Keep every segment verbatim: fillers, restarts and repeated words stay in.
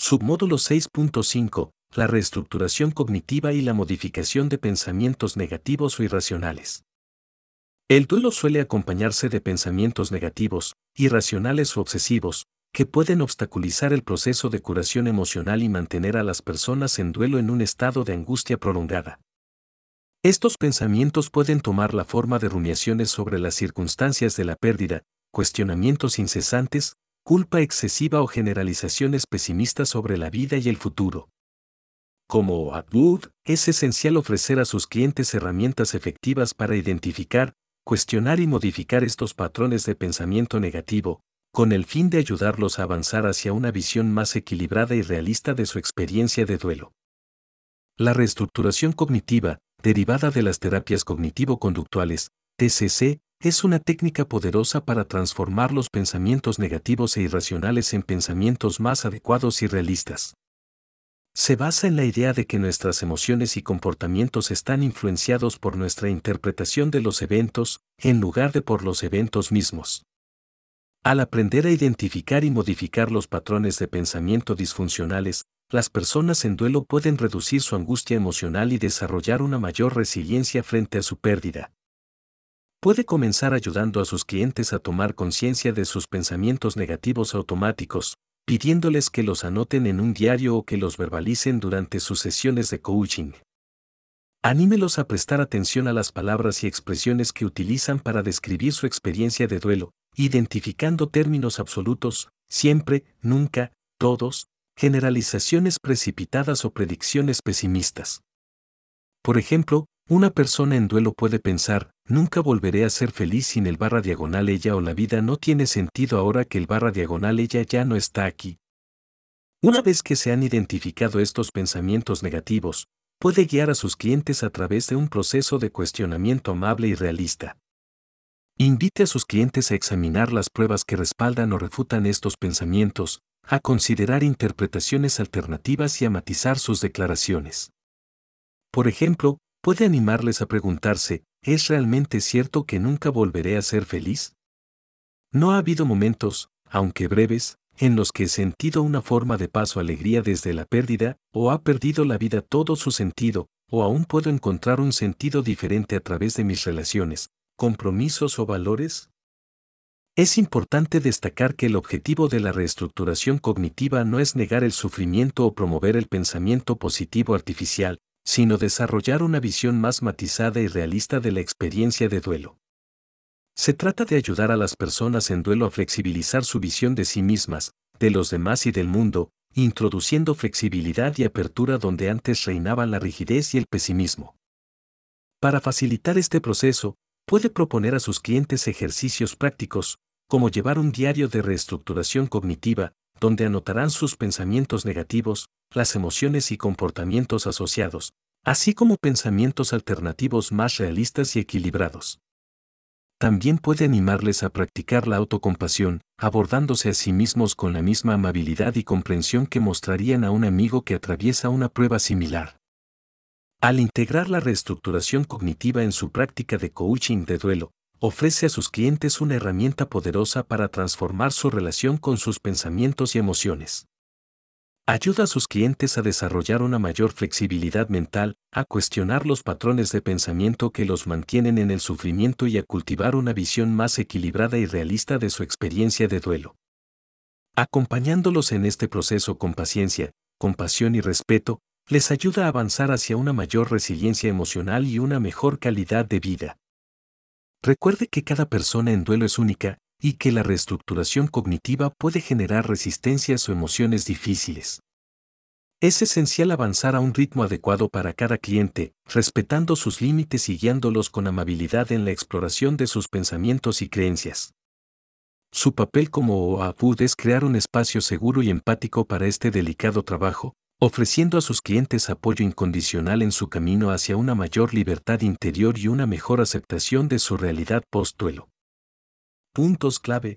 Submódulo seis punto cinco. La reestructuración cognitiva y la modificación de pensamientos negativos o irracionales. El duelo suele acompañarse de pensamientos negativos, irracionales o obsesivos, que pueden obstaculizar el proceso de curación emocional y mantener a las personas en duelo en un estado de angustia prolongada. Estos pensamientos pueden tomar la forma de rumiaciones sobre las circunstancias de la pérdida, cuestionamientos incesantes, culpa excesiva o generalizaciones pesimistas sobre la vida y el futuro. Como Atwood, es esencial ofrecer a sus clientes herramientas efectivas para identificar, cuestionar y modificar estos patrones de pensamiento negativo, con el fin de ayudarlos a avanzar hacia una visión más equilibrada y realista de su experiencia de duelo. La reestructuración cognitiva, derivada de las terapias cognitivo-conductuales, T C C, es una técnica poderosa para transformar los pensamientos negativos e irracionales en pensamientos más adecuados y realistas. Se basa en la idea de que nuestras emociones y comportamientos están influenciados por nuestra interpretación de los eventos, en lugar de por los eventos mismos. Al aprender a identificar y modificar los patrones de pensamiento disfuncionales, las personas en duelo pueden reducir su angustia emocional y desarrollar una mayor resiliencia frente a su pérdida. Puede comenzar ayudando a sus clientes a tomar conciencia de sus pensamientos negativos automáticos, pidiéndoles que los anoten en un diario o que los verbalicen durante sus sesiones de coaching. Anímelos a prestar atención a las palabras y expresiones que utilizan para describir su experiencia de duelo, identificando términos absolutos, siempre, nunca, todos, generalizaciones precipitadas o predicciones pesimistas. Por ejemplo, una persona en duelo puede pensar, nunca volveré a ser feliz sin el barra diagonal ella, o la vida no tiene sentido ahora que el barra diagonal ella ya no está aquí. Una vez que se han identificado estos pensamientos negativos, puede guiar a sus clientes a través de un proceso de cuestionamiento amable y realista. Invite a sus clientes a examinar las pruebas que respaldan o refutan estos pensamientos, a considerar interpretaciones alternativas y a matizar sus declaraciones. Por ejemplo, puede animarles a preguntarse, ¿es realmente cierto que nunca volveré a ser feliz? ¿No ha habido momentos, aunque breves, en los que he sentido una forma de paz o alegría desde la pérdida, o ha perdido la vida todo su sentido, o aún puedo encontrar un sentido diferente a través de mis relaciones, compromisos o valores? Es importante destacar que el objetivo de la reestructuración cognitiva no es negar el sufrimiento o promover el pensamiento positivo artificial, sino desarrollar una visión más matizada y realista de la experiencia de duelo. Se trata de ayudar a las personas en duelo a flexibilizar su visión de sí mismas, de los demás y del mundo, introduciendo flexibilidad y apertura donde antes reinaban la rigidez y el pesimismo. Para facilitar este proceso, puede proponer a sus clientes ejercicios prácticos, como llevar un diario de reestructuración cognitiva, donde anotarán sus pensamientos negativos, las emociones y comportamientos asociados, así como pensamientos alternativos más realistas y equilibrados. También puede animarles a practicar la autocompasión, abordándose a sí mismos con la misma amabilidad y comprensión que mostrarían a un amigo que atraviesa una prueba similar. Al integrar la reestructuración cognitiva en su práctica de coaching de duelo, ofrece a sus clientes una herramienta poderosa para transformar su relación con sus pensamientos y emociones. Ayuda a sus clientes a desarrollar una mayor flexibilidad mental, a cuestionar los patrones de pensamiento que los mantienen en el sufrimiento y a cultivar una visión más equilibrada y realista de su experiencia de duelo. Acompañándolos en este proceso con paciencia, compasión y respeto, les ayuda a avanzar hacia una mayor resiliencia emocional y una mejor calidad de vida. Recuerde que cada persona en duelo es única, y que la reestructuración cognitiva puede generar resistencias o emociones difíciles. Es esencial avanzar a un ritmo adecuado para cada cliente, respetando sus límites y guiándolos con amabilidad en la exploración de sus pensamientos y creencias. Su papel como O A P U D es crear un espacio seguro y empático para este delicado trabajo, ofreciendo a sus clientes apoyo incondicional en su camino hacia una mayor libertad interior y una mejor aceptación de su realidad post-duelo. Puntos clave.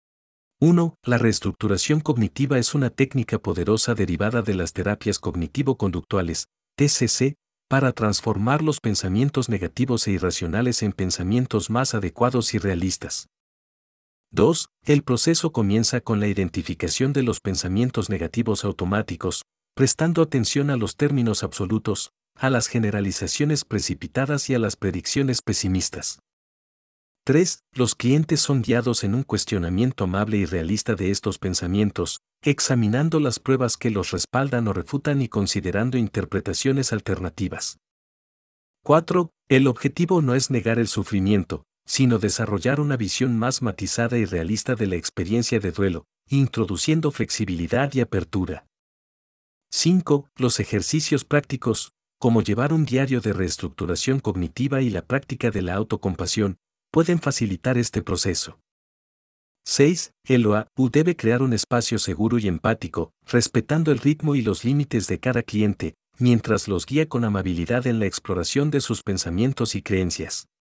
uno. La reestructuración cognitiva es una técnica poderosa derivada de las terapias cognitivo-conductuales, T C C, para transformar los pensamientos negativos e irracionales en pensamientos más adecuados y realistas. dos. El proceso comienza con la identificación de los pensamientos negativos automáticos, prestando atención a los términos absolutos, a las generalizaciones precipitadas y a las predicciones pesimistas. tres. Los clientes son guiados en un cuestionamiento amable y realista de estos pensamientos, examinando las pruebas que los respaldan o refutan y considerando interpretaciones alternativas. cuatro. El objetivo no es negar el sufrimiento, sino desarrollar una visión más matizada y realista de la experiencia de duelo, introduciendo flexibilidad y apertura. cinco. Los ejercicios prácticos, como llevar un diario de reestructuración cognitiva y la práctica de la autocompasión, pueden facilitar este proceso. seis. El O A U debe crear un espacio seguro y empático, respetando el ritmo y los límites de cada cliente, mientras los guía con amabilidad en la exploración de sus pensamientos y creencias.